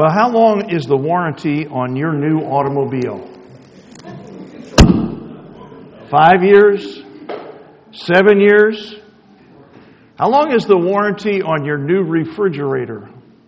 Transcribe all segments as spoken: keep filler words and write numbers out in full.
Well, how long is the warranty on your new automobile? Five years? Seven years? How long is the warranty on your new refrigerator?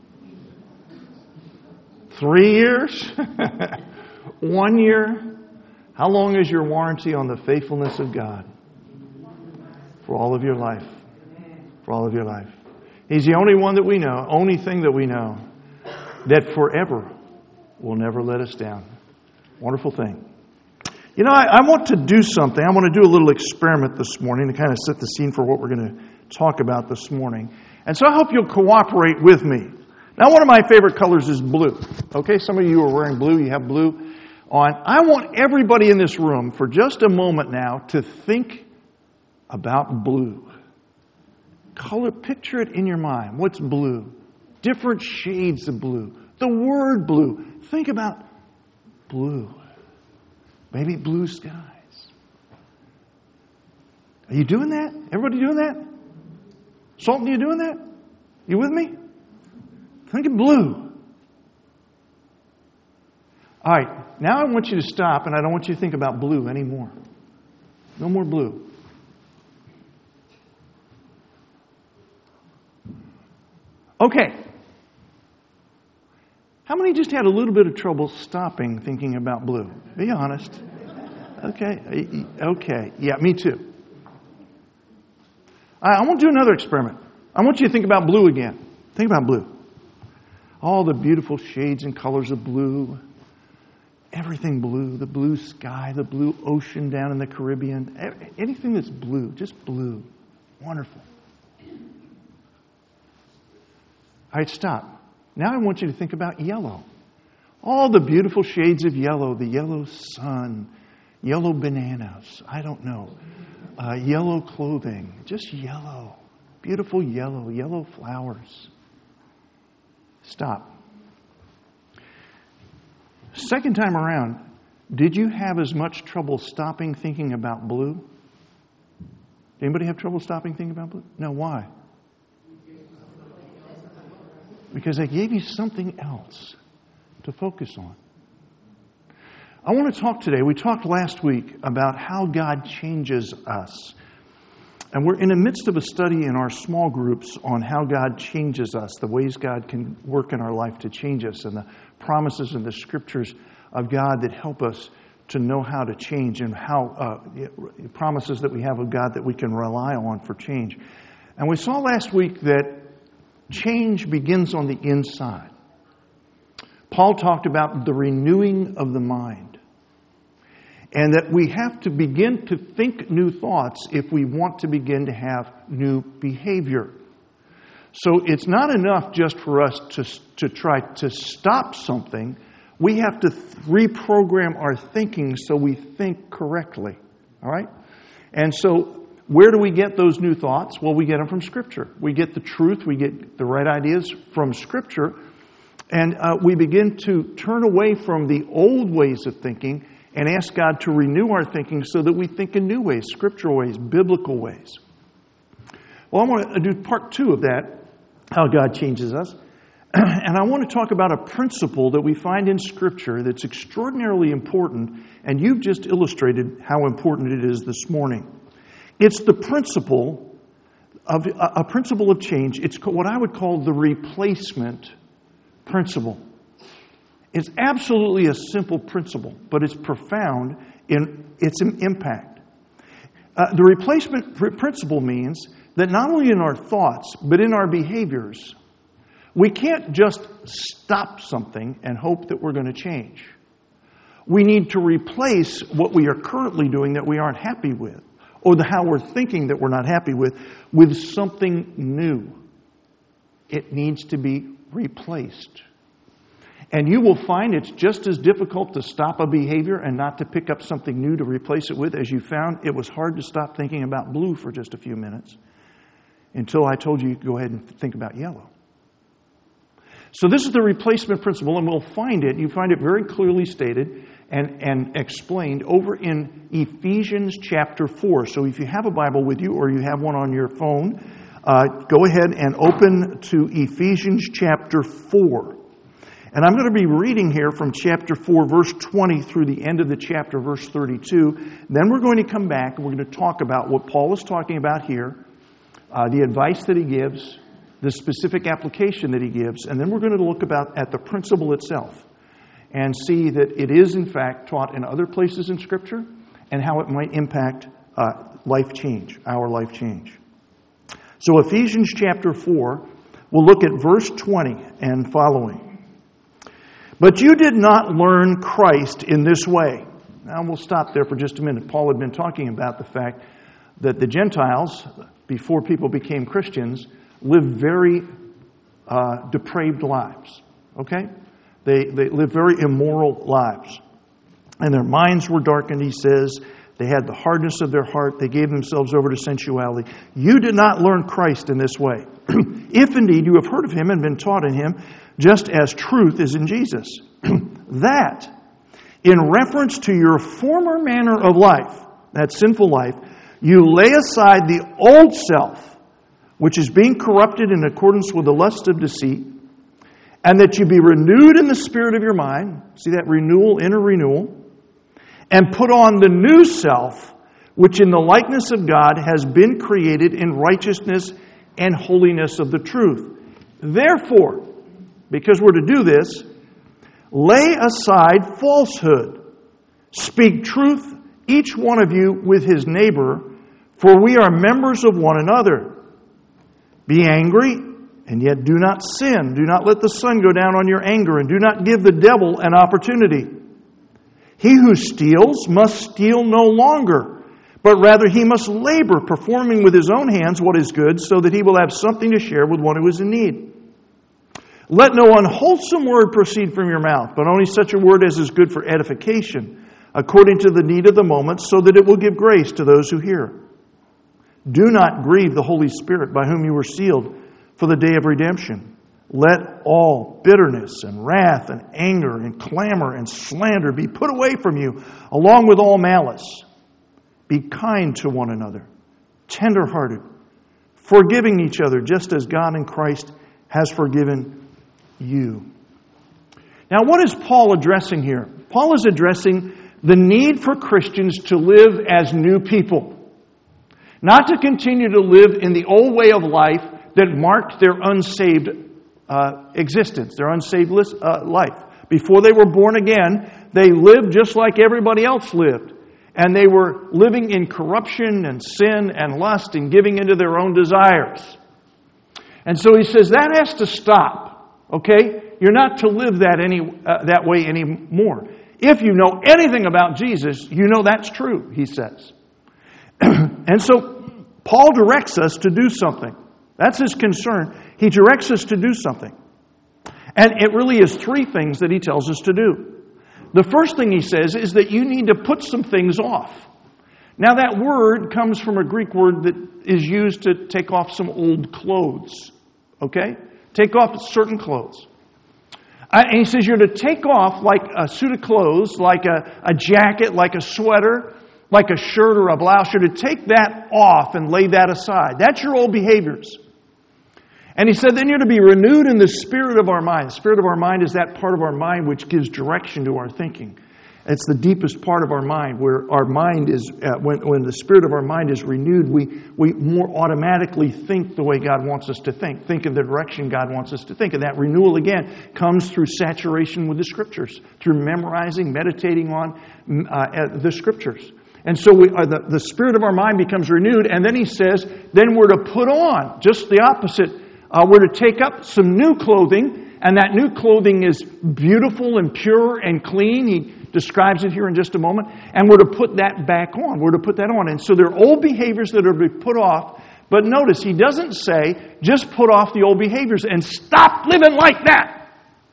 Three years? One year? How long is your warranty on the faithfulness of God? For all of your life. For all of your life. He's the only one that we know, only thing that we know, that forever will never let us down. Wonderful thing. You know, I, I want to do something. I want to do a little experiment this morning to kind of set the scene for what we're going to talk about this morning. And so I hope you'll cooperate with me. Now, one of my favorite colors is blue. Okay, some of you are wearing blue. You have blue on. I want everybody in this room for just a moment now to think about blue. Color, picture it in your mind. What's blue? Different shades of blue. The word blue. Think about blue. Maybe blue skies. Are you doing that? Everybody doing that? Sultan, you doing that? You with me? Think of blue. All right. Now I want you to stop, and I don't want you to think about blue anymore. No more blue. Okay. How many just had a little bit of trouble stopping thinking about blue? Be honest. Okay. Okay. Yeah, me too. I want to do another experiment. I want you to think about blue again. Think about blue. All the beautiful shades and colors of blue. Everything blue. The blue sky, the blue ocean down in the Caribbean. Anything that's blue, just blue. Wonderful. All right, stop. Now I want you to think about yellow. All the beautiful shades of yellow. The yellow sun. Yellow bananas. I don't know. Uh, yellow clothing. Just yellow. Beautiful yellow. Yellow flowers. Stop. Second time around, did you have as much trouble stopping thinking about blue? Anybody have trouble stopping thinking about blue? No, why? Because I gave you something else to focus on. I want to talk today. We talked last week about how God changes us. And we're in the midst of a study in our small groups on how God changes us, the ways God can work in our life to change us, and the promises in the scriptures of God that help us to know how to change, and how uh, promises that we have of God that we can rely on for change. And we saw last week that change begins on the inside. Paul talked about the renewing of the mind. And that we have to begin to think new thoughts if we want to begin to have new behavior. So it's not enough just for us to, to try to stop something. We have to reprogram our thinking so we think correctly. All right? And so where do we get those new thoughts? Well, we get them from Scripture. We get the truth. We get the right ideas from Scripture. And uh, we begin to turn away from the old ways of thinking and ask God to renew our thinking so that we think in new ways, scriptural ways, biblical ways. Well, I want to do part two of that, how God changes us. And I want to talk about a principle that we find in Scripture that's extraordinarily important, and you've just illustrated how important it is this morning. It's the principle of a principle of change. It's what I would call the replacement principle. It's absolutely a simple principle, but it's profound in its impact. Uh, the replacement pr- principle means that not only in our thoughts, but in our behaviors, we can't just stop something and hope that we're going to change. We need to replace what we are currently doing that we aren't happy with, or the how we're thinking that we're not happy with, with something new. It needs to be replaced. And you will find it's just as difficult to stop a behavior and not to pick up something new to replace it with as you found it was hard to stop thinking about blue for just a few minutes until I told you you could go ahead and think about yellow. So this is the replacement principle, and we'll find it. You find it very clearly stated and, and explained over in Ephesians chapter four. So if you have a Bible with you or you have one on your phone, uh, go ahead and open to Ephesians chapter four. And I'm going to be reading here from chapter four, verse twenty through the end of the chapter, verse thirty-two. Then we're going to come back and we're going to talk about what Paul is talking about here, uh, the advice that he gives, the specific application that he gives, and then we're going to look about at the principle itself and see that it is in fact taught in other places in Scripture and how it might impact uh, life change, our life change. So Ephesians chapter four, we'll look at verse twenty and following. But you did not learn Christ in this way. Now we'll stop there for just a minute. Paul had been talking about the fact that the Gentiles, before people became Christians, lived very uh, depraved lives. Okay? They, they lived very immoral lives. And their minds were darkened, he says. They had the hardness of their heart. They gave themselves over to sensuality. You did not learn Christ in this way. If indeed you have heard of him and been taught in him, just as truth is in Jesus. That, in reference to your former manner of life, that sinful life, you lay aside the old self, which is being corrupted in accordance with the lust of deceit, and that you be renewed in the spirit of your mind. See that renewal, inner renewal. And put on the new self, which in the likeness of God has been created in righteousness and holiness of the truth. Therefore, because we're to do this, lay aside falsehood. Speak truth, each one of you with his neighbor, for we are members of one another. Be angry, and yet do not sin. Do not let the sun go down on your anger, and do not give the devil an opportunity. He who steals must steal no longer, but rather he must labor, performing with his own hands what is good, so that he will have something to share with one who is in need. Let no unwholesome word proceed from your mouth, but only such a word as is good for edification, according to the need of the moment, so that it will give grace to those who hear. Do not grieve the Holy Spirit, by whom you were sealed for the day of redemption. Let all bitterness and wrath and anger and clamor and slander be put away from you, along with all malice. Be kind to one another, tender-hearted, forgiving each other, just as God in Christ has forgiven you. Now, what is Paul addressing here? Paul is addressing the need for Christians to live as new people. Not to continue to live in the old way of life that marked their unsaved uh, existence, their unsaved uh, life. Before they were born again, they lived just like everybody else lived. And they were living in corruption and sin and lust and giving into their own desires. And so he says that has to stop. Okay? You're not to live that any uh, that way anymore. If you know anything about Jesus, you know that's true, he says. And so Paul directs us to do something. That's his concern. He directs us to do something. And it really is three things that he tells us to do. The first thing he says is that you need to put some things off. Now that word comes from a Greek word that is used to take off some old clothes. Okay? Take off certain clothes. And he says you're to take off like a suit of clothes, like a, a jacket, like a sweater, like a shirt or a blouse. You're to take that off and lay that aside. That's your old behaviors. And he said then you're to be renewed in the spirit of our mind. The spirit of our mind is that part of our mind which gives direction to our thinking. It's the deepest part of our mind, where our mind is, uh, when, when the spirit of our mind is renewed, we, we more automatically think the way God wants us to think, think in the direction God wants us to think. And that renewal, again, comes through saturation with the Scriptures, through memorizing, meditating on uh, the Scriptures. And so we, uh, the, the spirit of our mind becomes renewed, and then he says, then we're to put on, just the opposite. Uh, we're to take up some new clothing, and that new clothing is beautiful and pure and clean. He describes it here in just a moment. And we're to put that back on. We're to put that on. And so there are old behaviors that are to be put off. But notice, he doesn't say, just put off the old behaviors and stop living like that.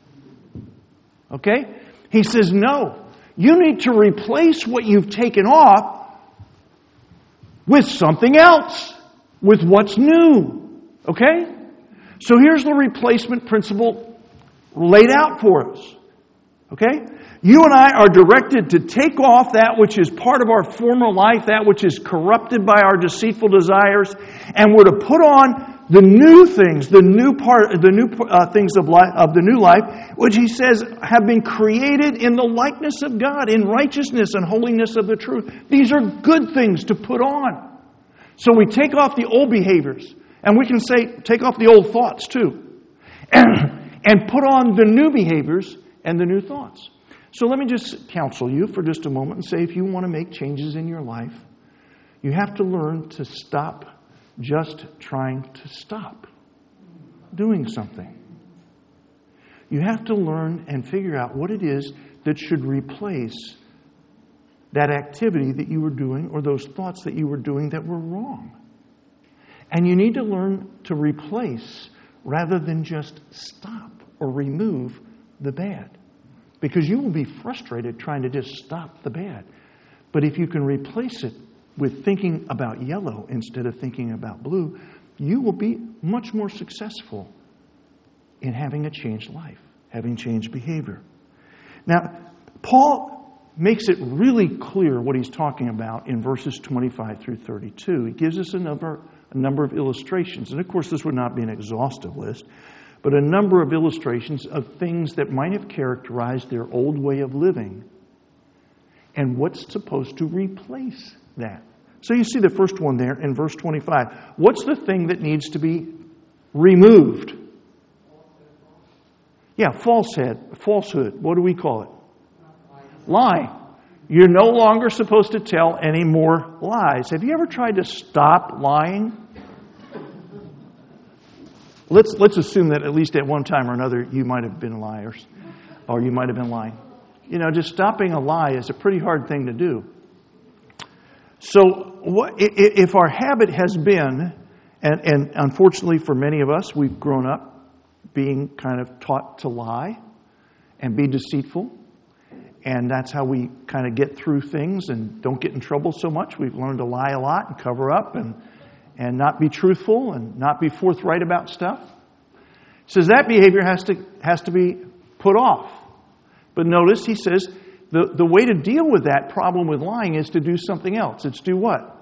Okay? He says, no. You need to replace what you've taken off with something else. With what's new. Okay? So here's the replacement principle laid out for us. Okay? You and I are directed to take off that which is part of our former life, that which is corrupted by our deceitful desires, and we're to put on the new things, the new part, the new uh, things of life, of the new life, which he says have been created in the likeness of God, in righteousness and holiness of the truth. These are good things to put on. So we take off the old behaviors, and we can say, take off the old thoughts too, and, and put on the new behaviors and the new thoughts. So let me just counsel you for just a moment and say, if you want to make changes in your life, you have to learn to stop just trying to stop doing something. You have to learn and figure out what it is that should replace that activity that you were doing or those thoughts that you were doing that were wrong. And you need to learn to replace rather than just stop or remove the bad. Because you will be frustrated trying to just stop the bad. But if you can replace it with thinking about yellow instead of thinking about blue, you will be much more successful in having a changed life, having changed behavior. Now, Paul makes it really clear what he's talking about in verses twenty-five through thirty-two. He gives us a number, a number of illustrations. And of course, this would not be an exhaustive list, but a number of illustrations of things that might have characterized their old way of living and what's supposed to replace that. So you see the first one there in verse twenty-five. What's the thing that needs to be removed? Yeah, falsehood. Falsehood. What do we call it? Lie. You're no longer supposed to tell any more lies. Have you ever tried to stop lying? Let's let's assume that at least at one time or another you might have been liars, or you might have been lying. You know, just stopping a lie is a pretty hard thing to do. So what, if our habit has been, and, and unfortunately for many of us, we've grown up being kind of taught to lie and be deceitful, and that's how we kind of get through things and don't get in trouble so much. We've learned to lie a lot and cover up and, and not be truthful and not be forthright about stuff. He says that behavior has to, has to be put off. But notice he says the, the way to deal with that problem with lying is to do something else. It's do what?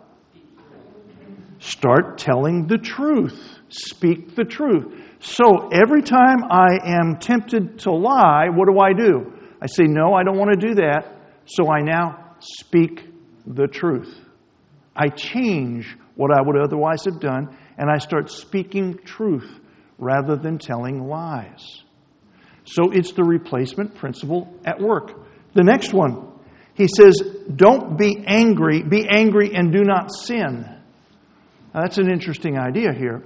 Start telling the truth. Speak the truth. So every time I am tempted to lie, what do I do? I say, no, I don't want to do that. So I now speak the truth. I change what I would otherwise have done, and I start speaking truth rather than telling lies. So it's the replacement principle at work. The next one, he says, don't be angry. Be angry and do not sin. Now, that's an interesting idea here.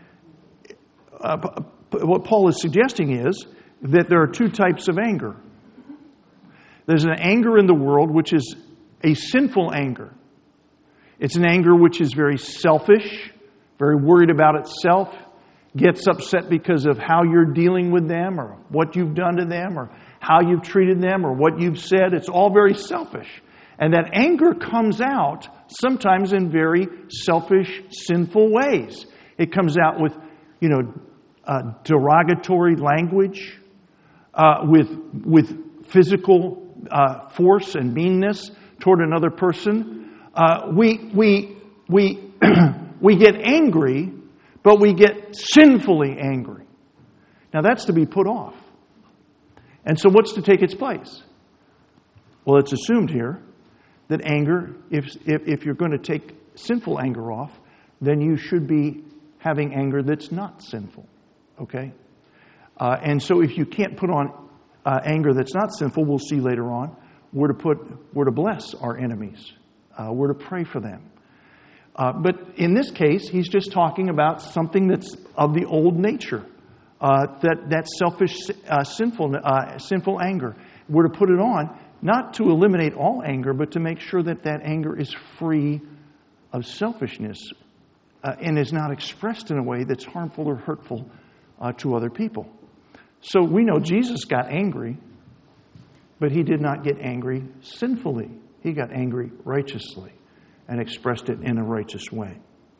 Uh, what Paul is suggesting is that there are two types of anger. There's an anger in the world which is a sinful anger. It's an anger which is very selfish, very worried about itself, gets upset because of how you're dealing with them or what you've done to them or how you've treated them or what you've said. It's all very selfish. And that anger comes out sometimes in very selfish, sinful ways. It comes out with, you know, uh, derogatory language, uh, with with physical uh, force and meanness toward another person. Uh, we we we we get angry, but we get sinfully angry. Now that's to be put off. And so what's to take its place? Well, it's assumed here that anger, if, if, if you're going to take sinful anger off, then you should be having anger that's not sinful. Okay? Uh, and so if you can't put on uh, anger that's not sinful, we'll see later on, we're to put, we're to bless our enemies. Uh, we're to pray for them. Uh, but in this case, he's just talking about something that's of the old nature. Uh, that, that selfish, uh, sinful, uh, sinful anger. We're to put it on, not to eliminate all anger, but to make sure that that anger is free of selfishness uh, and is not expressed in a way that's harmful or hurtful uh, to other people. So we know Jesus got angry, but he did not get angry sinfully. He got angry righteously and expressed it in a righteous way.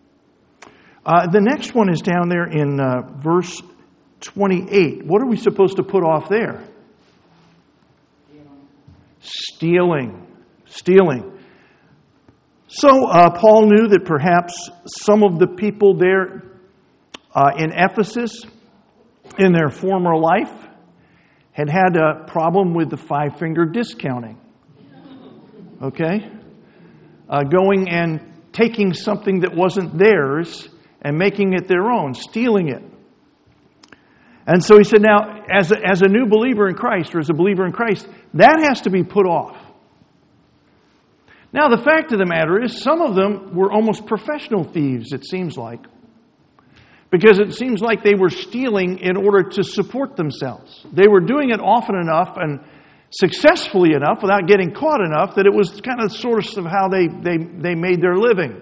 Uh, the next one is down there in uh, verse twenty-eight. What are we supposed to put off there? Stealing. Stealing. So uh, Paul knew that perhaps some of the people there uh, in Ephesus, in their former life, had had a problem with the five-finger discounting. Okay? Uh, going and taking something that wasn't theirs and making it their own, stealing it. And so he said, now, as a, as a new believer in Christ, or as a believer in Christ, that has to be put off. Now, the fact of the matter is, some of them were almost professional thieves, it seems like. Because it seems like they were stealing in order to support themselves. They were doing it often enough and successfully enough without getting caught enough that it was kind of source of how they, they, they made their living.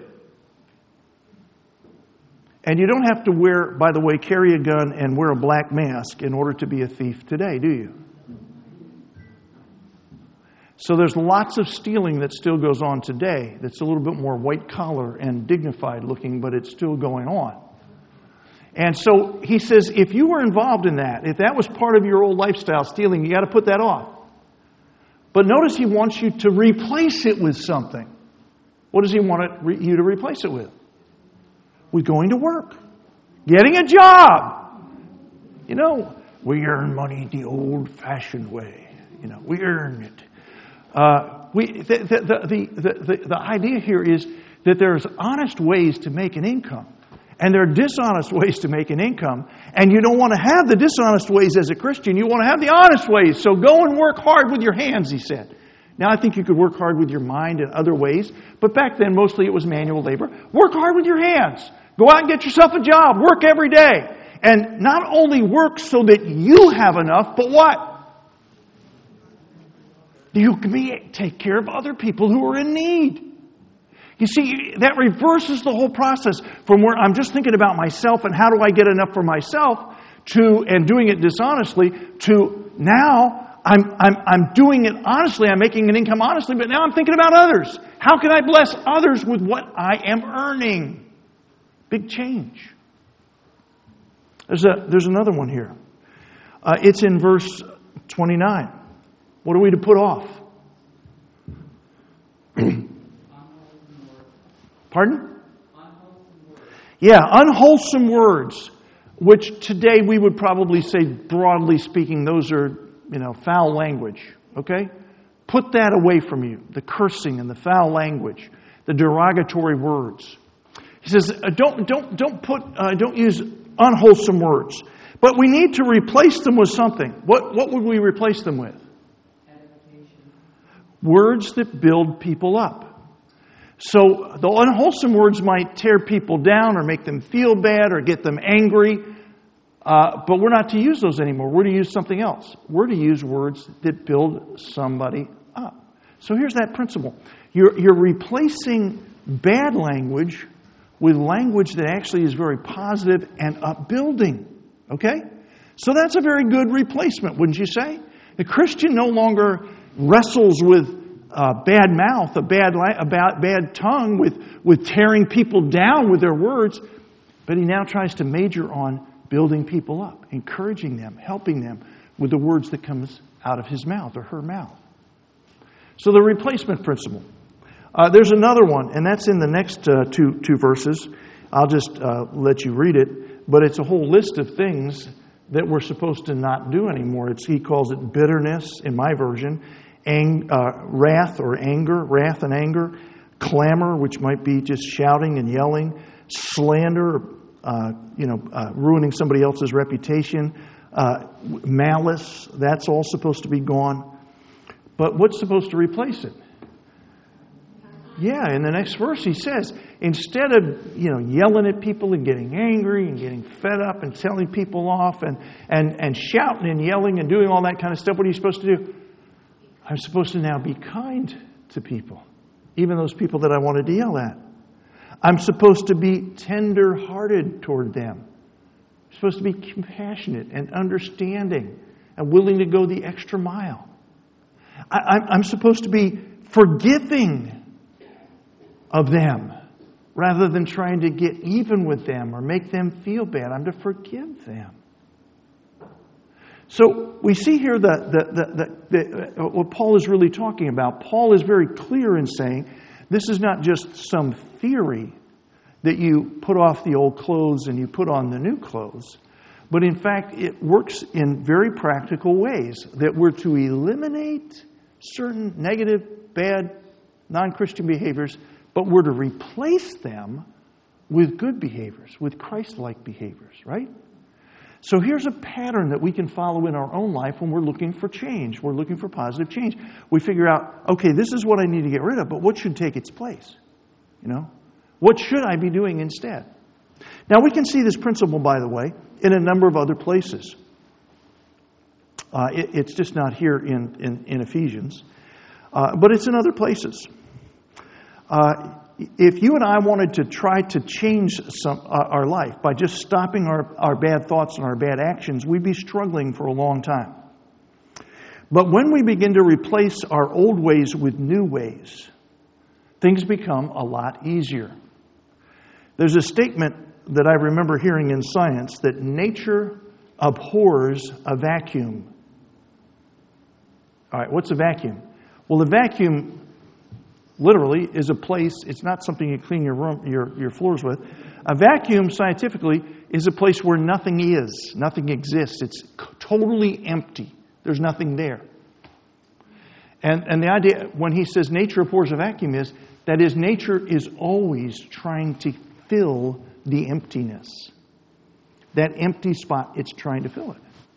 And you don't have to wear, by the way, carry a gun and wear a black mask in order to be a thief today, do you? So there's lots of stealing that still goes on today that's a little bit more white collar and dignified looking, but it's still going on. And so he says, if you were involved in that, if that was part of your old lifestyle, stealing, you got to put that off. But notice he wants you to replace it with something. What does he want it, you to replace it with? With going to work. Getting a job. You know, we earn money the old-fashioned way. You know, we earn it. Uh, we, the, the, the, the, the, the idea here is that there's honest ways to make an income. And there are dishonest ways to make an income. And you don't want to have the dishonest ways as a Christian. You want to have the honest ways. So go and work hard with your hands, he said. Now, I think you could work hard with your mind in other ways. But back then, mostly it was manual labor. Work hard with your hands. Go out and get yourself a job. Work every day. And not only work so that you have enough, but what? You can be, take care of other people who are in need. You see, that reverses the whole process from where I'm just thinking about myself and how do I get enough for myself to, and doing it dishonestly, to now I'm, I'm, I'm doing it honestly, I'm making an income honestly, but now I'm thinking about others. How can I bless others with what I am earning? Big change. There's a there's another one here. Uh, it's in verse twenty-nine. What are we to put off? Pardon? Yeah, unwholesome words, which today we would probably say, broadly speaking, those are, you know, foul language. Okay? Put that away from you. The cursing and the foul language, the derogatory words. He says, don't don't don't put uh, don't use unwholesome words, but we need to replace them with something. What what would we replace them with? Words that build people up. So the unwholesome words might tear people down or make them feel bad or get them angry, uh, but we're not to use those anymore. We're to use something else. We're to use words that build somebody up. So here's that principle. You're you're replacing bad language with language that actually is very positive and upbuilding. Okay? So that's a very good replacement, wouldn't you say? The Christian no longer wrestles with a bad mouth, a bad, a bad, bad tongue, with, with tearing people down with their words, but he now tries to major on building people up, encouraging them, helping them with the words that comes out of his mouth or her mouth. So the replacement principle. Uh, there's another one, and that's in the next uh, two two verses. I'll just uh, let you read it, but it's a whole list of things that we're supposed to not do anymore. It's, he calls it bitterness in my version, ang, uh, wrath or anger, wrath and anger, clamor, which might be just shouting and yelling, slander, uh, you know, uh, ruining somebody else's reputation, uh, malice. That's all supposed to be gone. But what's supposed to replace it? Yeah, in the next verse he says, instead of, you know, yelling at people and getting angry and getting fed up and telling people off and, and, and shouting and yelling and doing all that kind of stuff, what are you supposed to do? I'm supposed to now be kind to people, even those people that I wanted to yell at. I'm supposed to be tender-hearted toward them. I'm supposed to be compassionate and understanding and willing to go the extra mile. I, I'm, I'm supposed to be forgiving of them, rather than trying to get even with them or make them feel bad. I'm to forgive them. So we see here the, the, the, the, the, what Paul is really talking about. Paul is very clear in saying this is not just some theory. that you put off the old clothes and you put on the new clothes. But in fact, it works in very practical ways that we're to eliminate certain negative, bad, non-Christian behaviors, but we're to replace them with good behaviors, with Christ-like behaviors, right? So here's a pattern that we can follow in our own life when we're looking for change. We're looking for positive change. We figure out, okay, this is what I need to get rid of, but what should take its place? You know? What should I be doing instead? Now, we can see this principle, by the way, in a number of other places. Uh, it, it's just not here in, in, in Ephesians, uh, but it's in other places. Uh, if you and I wanted to try to change some, uh, our life by just stopping our, our bad thoughts and our bad actions, we'd be struggling for a long time. But when we begin to replace our old ways with new ways, things become a lot easier. There's a statement that I remember hearing in science that nature abhors a vacuum. All right, what's a vacuum? Well, a vacuum literally is a place, it's not something you clean your room, your, your floors with. A vacuum, scientifically, is a place where nothing is, nothing exists. It's totally empty. There's nothing there. And, and the idea, when he says nature abhors a vacuum, is that is, nature is always trying to fill the emptiness. That empty spot, it's trying to fill it.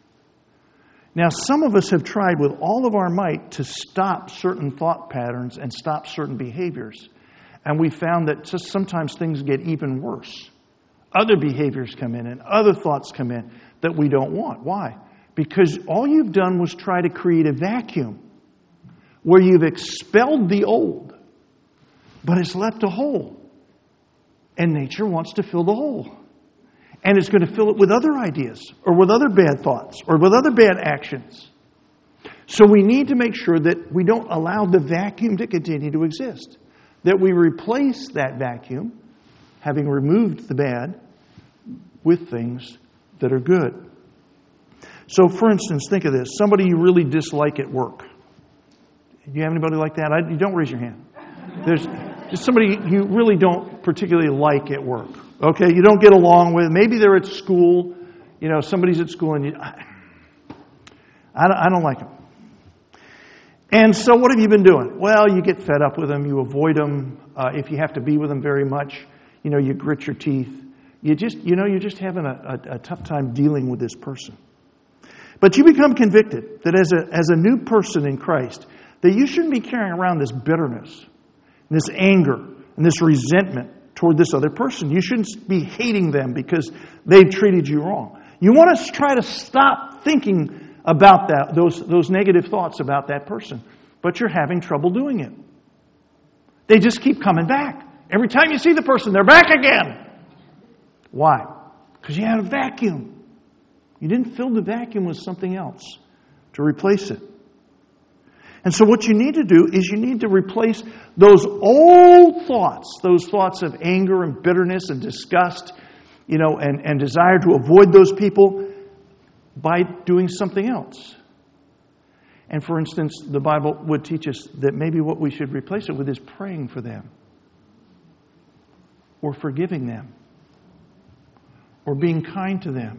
Now, some of us have tried with all of our might to stop certain thought patterns and stop certain behaviors. And we found that just sometimes things get even worse. Other behaviors come in and other thoughts come in that we don't want. Why? Because all you've done was try to create a vacuum where you've expelled the old, but it's left a hole. And nature wants to fill the hole. And it's going to fill it with other ideas, or with other bad thoughts, or with other bad actions. So we need to make sure that we don't allow the vacuum to continue to exist. That we replace that vacuum, having removed the bad, with things that are good. So, for instance, think of this. Somebody you really dislike at work. Do you have anybody like that? I, you don't raise your hand. There's just somebody you really don't particularly like at work. Okay, you don't get along with. Maybe they're at school. You know, somebody's at school and you, I, I, don't, I don't like them. And so what have you been doing? Well, you get fed up with them. You avoid them. Uh, if you have to be with them very much, you know, you grit your teeth. You just, you know, you're just having a, a, a tough time dealing with this person. But you become convicted that as a, as a new person in Christ, that you shouldn't be carrying around this bitterness, this anger, and this resentment toward this other person. You shouldn't be hating them because they've treated you wrong. You want to try to stop thinking about that, those, those negative thoughts about that person, but you're having trouble doing it. They just keep coming back. Every time you see the person, they're back again. Why? Because you had a vacuum. You didn't fill the vacuum with something else to replace it. And so what you need to do is you need to replace those old thoughts, those thoughts of anger and bitterness and disgust, you know, and, and desire to avoid those people by doing something else. And for instance, the Bible would teach us that maybe what we should replace it with is praying for them, or forgiving them, or being kind to them,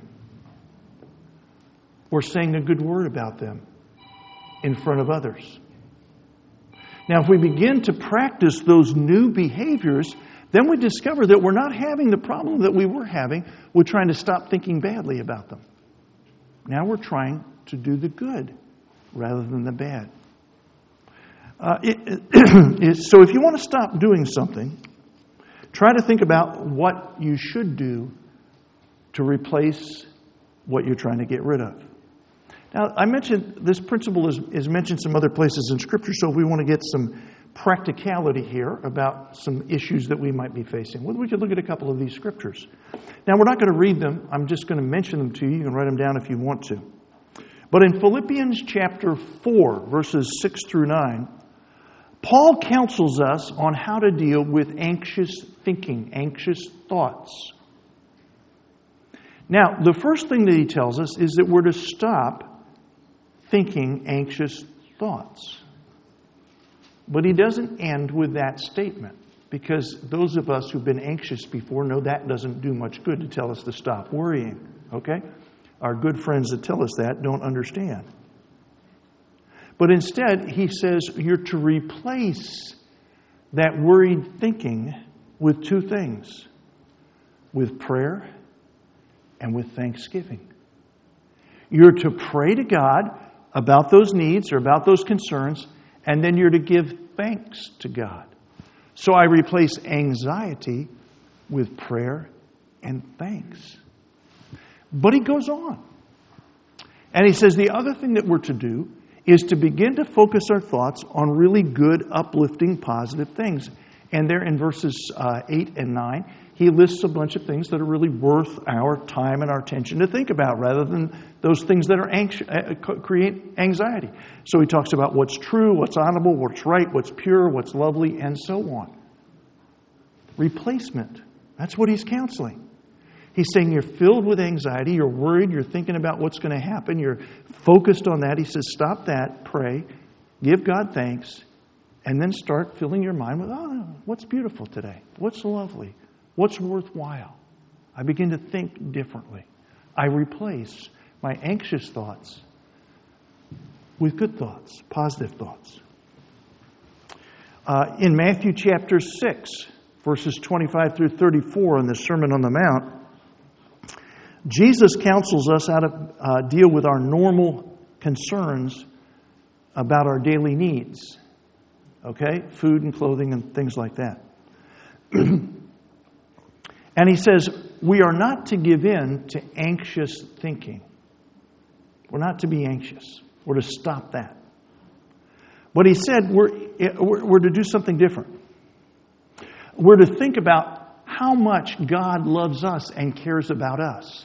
or saying a good word about them in front of others. Now, if we begin to practice those new behaviors, then we discover that we're not having the problem that we were having with trying to stop thinking badly about them. Now we're trying to do the good rather than the bad. Uh, it, it, so if you want to stop doing something, try to think about what you should do to replace what you're trying to get rid of. Now, I mentioned this principle is, is mentioned some other places in Scripture, so if we want to get some practicality here about some issues that we might be facing, well, we could look at a couple of these Scriptures. Now, we're not going to read them. I'm just going to mention them to you. You can write them down if you want to. But in Philippians chapter four, verses six through nine, Paul counsels us on how to deal with anxious thinking, anxious thoughts. Now, the first thing that he tells us is that we're to stop thinking anxious thoughts. But he doesn't end with that statement. because those of us who've been anxious before know that doesn't do much good to tell us to stop worrying, okay? Our good friends that tell us that don't understand. But instead, he says you're to replace that worried thinking with two things, with prayer and with thanksgiving. You're to pray to God about those needs or about those concerns, and then you're to give thanks to God. So I replace anxiety with prayer and thanks. But he goes on. And he says the other thing that we're to do is to begin to focus our thoughts on really good, uplifting, positive things. And there in verses uh, eight and nine, he lists a bunch of things that are really worth our time and our attention to think about rather than those things that are anxious, uh, create anxiety. So he talks about what's true, what's honorable, what's right, what's pure, what's lovely, and so on. Replacement. That's what he's counseling. He's saying you're filled with anxiety, you're worried, you're thinking about what's going to happen, you're focused on that. He says, stop that, pray, give God thanks, and then start filling your mind with, oh, what's beautiful today? What's lovely? What's worthwhile? I begin to think differently. I replace my anxious thoughts with good thoughts, positive thoughts. Uh, in Matthew chapter six, verses twenty-five through thirty-four in the Sermon on the Mount, Jesus counsels us how to uh, deal with our normal concerns about our daily needs. Okay? Food and clothing and things like that. And he says, we are not to give in to anxious thinking. We're not to be anxious. We're to stop that. But he said we're, we're to do something different. We're to think about how much God loves us and cares about us.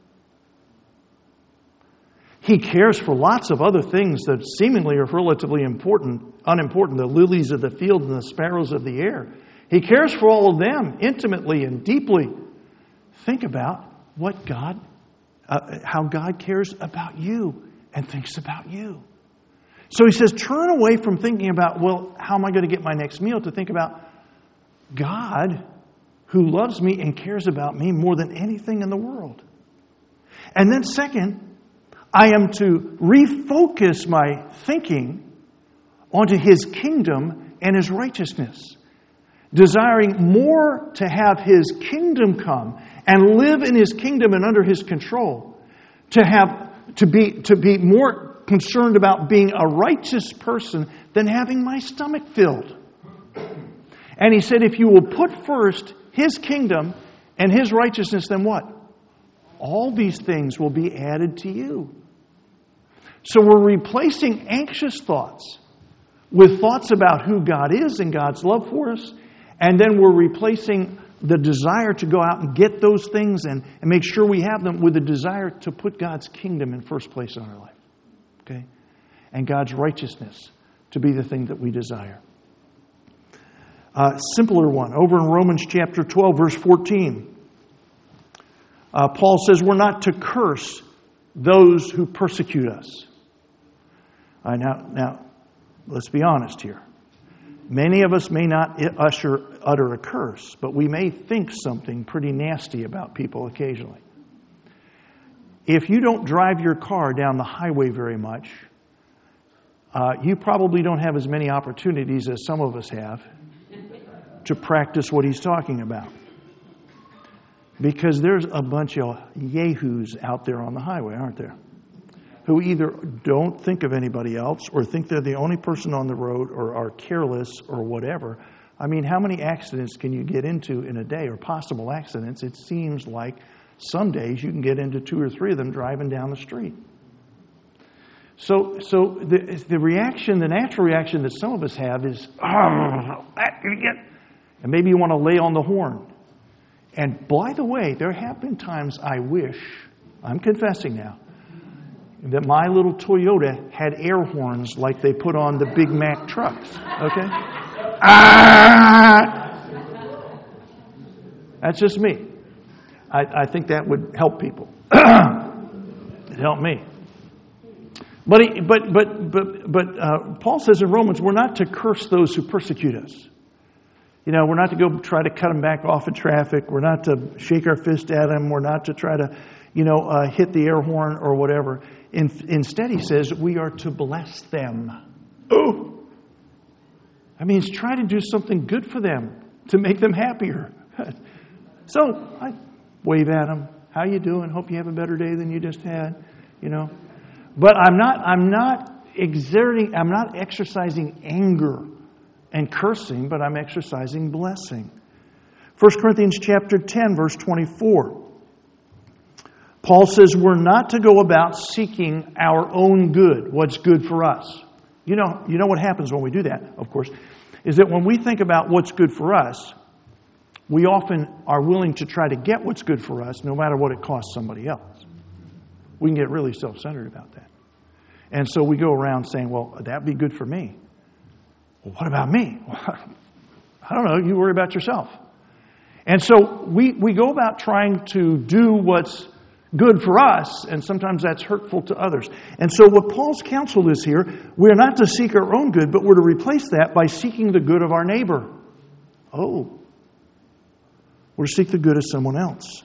He cares for lots of other things that seemingly are relatively important, unimportant, the lilies of the field and the sparrows of the air. He cares for all of them intimately and deeply. Think about what God, uh, how God cares about you and thinks about you. So he says, turn away from thinking about, well, how am I going to get my next meal, to think about God who loves me and cares about me more than anything in the world. And then second, I am to refocus my thinking onto His kingdom and His righteousness, desiring more to have His kingdom come and live in His kingdom and under His control, to have to be to be more concerned about being a righteous person than having my stomach filled. And he said, if you will put first His kingdom and His righteousness, then what? All these things will be added to you. So we're replacing anxious thoughts with thoughts about who God is and God's love for us. And then we're replacing the desire to go out and get those things and, and make sure we have them with the desire to put God's kingdom in first place in our life. Okay? And God's righteousness to be the thing that we desire. Uh, simpler one, over in Romans chapter twelve, verse fourteen. Uh, Paul says we're not to curse those who persecute us. Uh, now, now, let's be honest here. Many of us may not usher, utter a curse, but we may think something pretty nasty about people occasionally. If you don't drive your car down the highway very much, uh, you probably don't have as many opportunities as some of us have to practice what he's talking about. Because there's a bunch of yahoos out there on the highway, aren't there? Who either don't think of anybody else or think they're the only person on the road or are careless or whatever. I mean, how many accidents can you get into in a day, or possible accidents? It seems like some days you can get into two or three of them driving down the street. So so the, the reaction, the natural reaction that some of us have is, oh, and maybe you want to lay on the horn. And by the way, there have been times I wish, I'm confessing now, that my little Toyota had air horns like they put on the Big Mac trucks. Okay? Ah! That's just me. I, I think that would help people. It helped me. But he, but but but but uh, Paul says in Romans, we're not to curse those who persecute us. You know, we're not to go try to cut them back off in traffic. We're not to shake our fist at them. We're not to try to, you know, uh, hit the air horn or whatever. In, instead, he says we are to bless them. Oh! That means try to do something good for them to make them happier. So I wave at them. How you doing? Hope you have a better day than you just had. You know, but I'm not. I'm not exerting. I'm not exercising anger and cursing, but I'm exercising blessing. First Corinthians chapter ten, verse twenty-four. Paul says we're not to go about seeking our own good, what's good for us. You know, you know what happens when we do that, of course, is that when we think about what's good for us, we often are willing to try to get what's good for us no matter what it costs somebody else. We can get really self-centered about that. And so we go around saying, well, that'd be good for me. Well, what about me? Well, I don't know. You worry about yourself. And so we, we go about trying to do what's good for us, and sometimes that's hurtful to others. And so what Paul's counsel is here, we're not to seek our own good, but we're to replace that by seeking the good of our neighbor. Oh. We're to seek the good of someone else.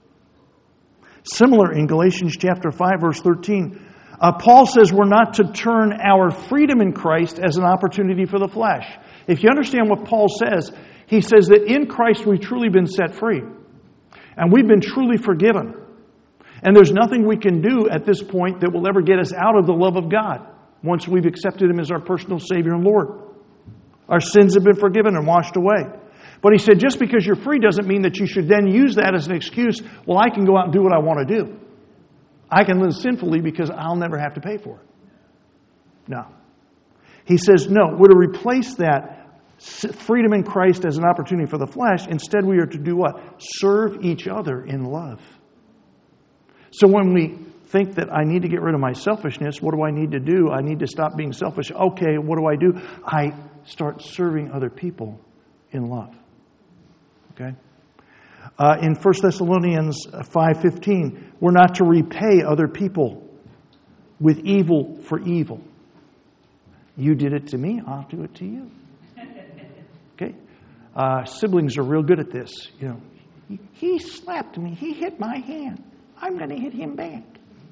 Similar in Galatians chapter five, verse thirteen, uh, Paul says we're not to turn our freedom in Christ as an opportunity for the flesh. If you understand what Paul says, he says that in Christ we've truly been set free. And we've been truly forgiven. And there's nothing we can do at this point that will ever get us out of the love of God once we've accepted Him as our personal Savior and Lord. Our sins have been forgiven and washed away. But he said, just because you're free doesn't mean that you should then use that as an excuse. Well, I can go out and do what I want to do. I can live sinfully because I'll never have to pay for it. No. He says, no, we're to replace that freedom in Christ as an opportunity for the flesh. Instead, we are to do what? Serve each other in love. So when we think that I need to get rid of my selfishness, what do I need to do? I need to stop being selfish. Okay, what do I do? I start serving other people in love. Okay? Uh, in First Thessalonians five fifteen, we're not to repay other people with evil for evil. You did it to me, I'll do it to you. Okay? Uh, siblings are real good at this. You know, he, he slapped me. He hit my hand. I'm going to hit him back.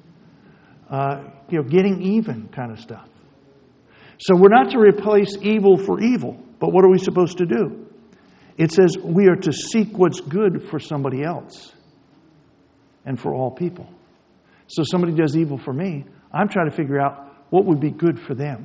Uh, you know, getting even kind of stuff. So we're not to replace evil for evil. But what are we supposed to do? It says we are to seek what's good for somebody else and for all people. So somebody does evil for me, I'm trying to figure out what would be good for them.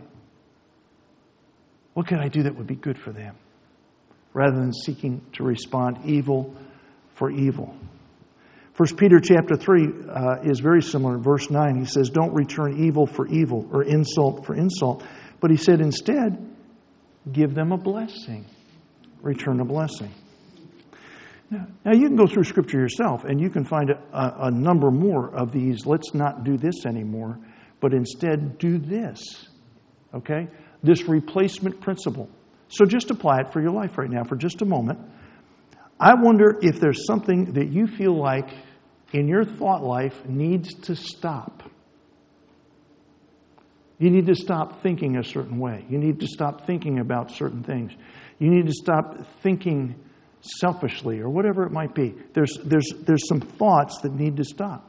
What can I do that would be good for them? Rather than seeking to respond evil for evil. First Peter chapter three uh, is very similar. In verse nine, he says, don't return evil for evil or insult for insult. But he said instead, give them a blessing. Return a blessing. Now, now you can go through Scripture yourself and you can find a, a, a number more of these. Let's not do this anymore, but instead do this. Okay? This replacement principle. So just apply it for your life right now for just a moment. I wonder if there's something that you feel like in your thought life needs to stop. You need to stop thinking a certain way. You need to stop thinking about certain things. You need to stop thinking selfishly or whatever it might be. There's, there's, there's some thoughts that need to stop.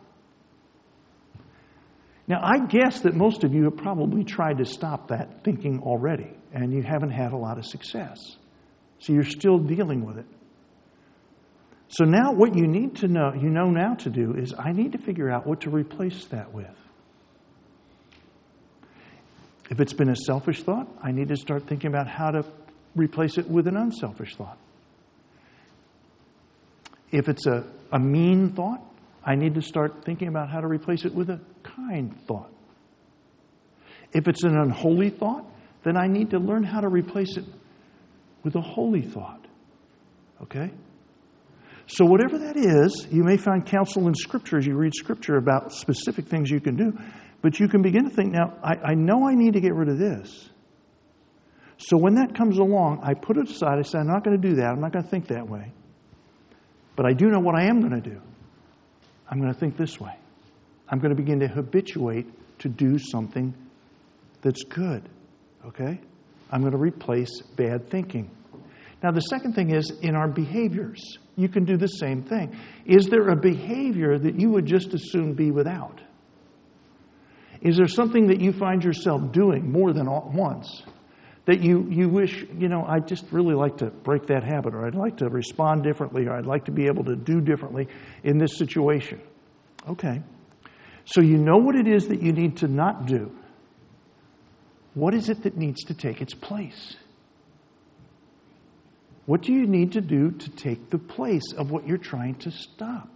Now, I guess that most of you have probably tried to stop that thinking already, and you haven't had a lot of success. So you're still dealing with it. So now what you need to know, you know now to do is I need to figure out what to replace that with. If it's been a selfish thought, I need to start thinking about how to replace it with an unselfish thought. If it's a, a mean thought, I need to start thinking about how to replace it with a kind thought. If it's an unholy thought, then I need to learn how to replace it with a holy thought. Okay? So whatever that is, you may find counsel in Scripture as you read Scripture about specific things you can do. But you can begin to think, now, I, I know I need to get rid of this. So when that comes along, I put it aside. I say, I'm not going to do that. I'm not going to think that way. But I do know what I am going to do. I'm going to think this way. I'm going to begin to habituate to do something that's good. Okay? I'm going to replace bad thinking. Now, the second thing is in our behaviors. You can do the same thing. Is there a behavior that you would just as soon be without? Is there something that you find yourself doing more than once that you, you wish, you know, I'd just really like to break that habit, or I'd like to respond differently, or I'd like to be able to do differently in this situation? Okay. So you know what it is that you need to not do. What is it that needs to take its place? What do you need to do to take the place of what you're trying to stop?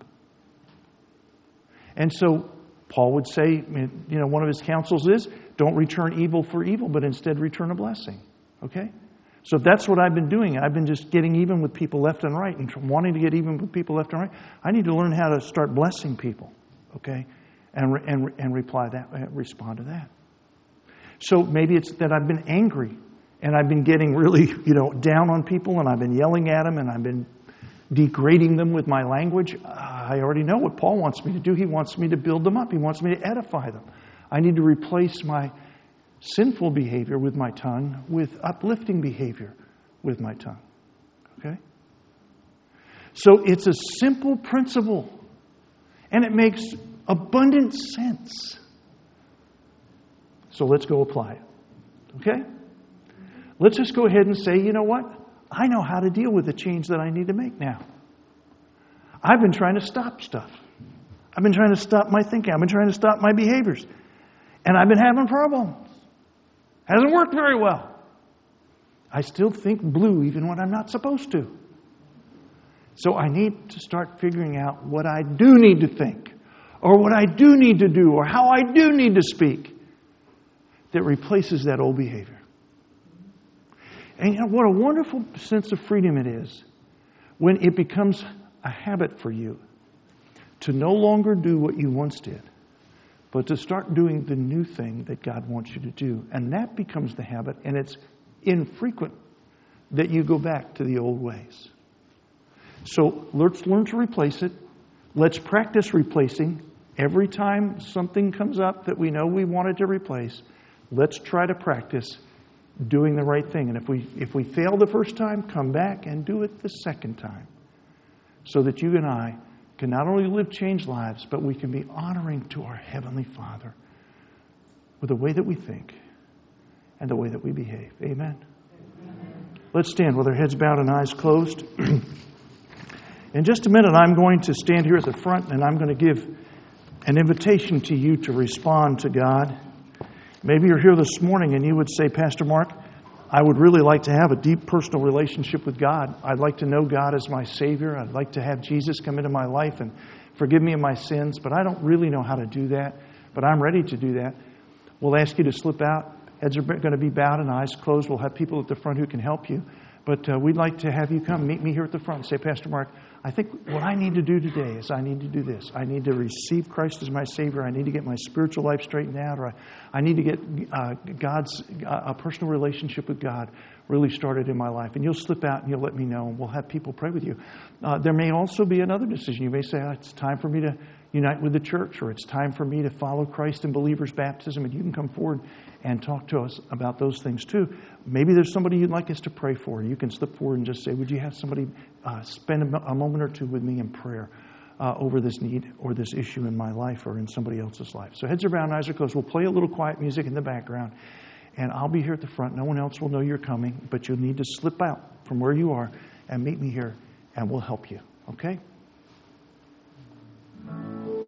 And so Paul would say, you know, one of his counsels is, don't return evil for evil, but instead return a blessing. Okay? So if that's what I've been doing, I've been just getting even with people left and right and wanting to get even with people left and right. I need to learn how to start blessing people. Okay? And, and, and reply that, respond to that. So maybe it's that I've been angry and I've been getting really, you know, down on people, and I've been yelling at them, and I've been degrading them with my language. Uh, I already know what Paul wants me to do. He wants me to build them up. He wants me to edify them. I need to replace my sinful behavior with my tongue with uplifting behavior with my tongue. Okay? So it's a simple principle, and it makes abundant sense. So let's go apply it. Okay? Let's just go ahead and say, you know what? I know how to deal with the change that I need to make now. I've been trying to stop stuff. I've been trying to stop my thinking. I've been trying to stop my behaviors. And I've been having problems. Hasn't worked very well. I still think blue even when I'm not supposed to. So I need to start figuring out what I do need to think, or what I do need to do, or how I do need to speak that replaces that old behavior. And you know, what a wonderful sense of freedom it is when it becomes a habit for you to no longer do what you once did, but to start doing the new thing that God wants you to do. And that becomes the habit, and it's infrequent that you go back to the old ways. So let's learn to replace it. Let's practice replacing. Every time something comes up that we know we wanted to replace, let's try to practice doing the right thing. And if we if we fail the first time, come back and do it the second time. So that you and I can not only live changed lives, but we can be honoring to our Heavenly Father with the way that we think and the way that we behave. Amen? Amen. Let's stand with our heads bowed and eyes closed. In just a minute, I'm going to stand here at the front, and I'm going to give an invitation to you to respond to God. Maybe you're here this morning and you would say, Pastor Mark, I would really like to have a deep personal relationship with God. I'd like to know God as my Savior. I'd like to have Jesus come into my life and forgive me of my sins, but I don't really know how to do that, but I'm ready to do that. We'll ask you to slip out. Heads are going to be bowed and eyes closed. We'll have people at the front who can help you. But uh, we'd like to have you come meet me here at the front and say, Pastor Mark, I think what I need to do today is I need to do this. I need to receive Christ as my Savior. I need to get my spiritual life straightened out. Or I, I need to get uh, God's uh, a personal relationship with God really started in my life. And you'll slip out and you'll let me know, and we'll have people pray with you. Uh, there may also be another decision. You may say, oh, it's time for me to unite with the church, or it's time for me to follow Christ in believer's baptism, and you can come forward and talk to us about those things too. Maybe there's somebody you'd like us to pray for. You can slip forward and just say, would you have somebody uh, spend a, a moment or two with me in prayer uh, over this need or this issue in my life or in somebody else's life. So heads are bowed, eyes are closed. We'll play a little quiet music in the background, and I'll be here at the front. No one else will know you're coming, but you'll need to slip out from where you are and meet me here, and we'll help you. Okay?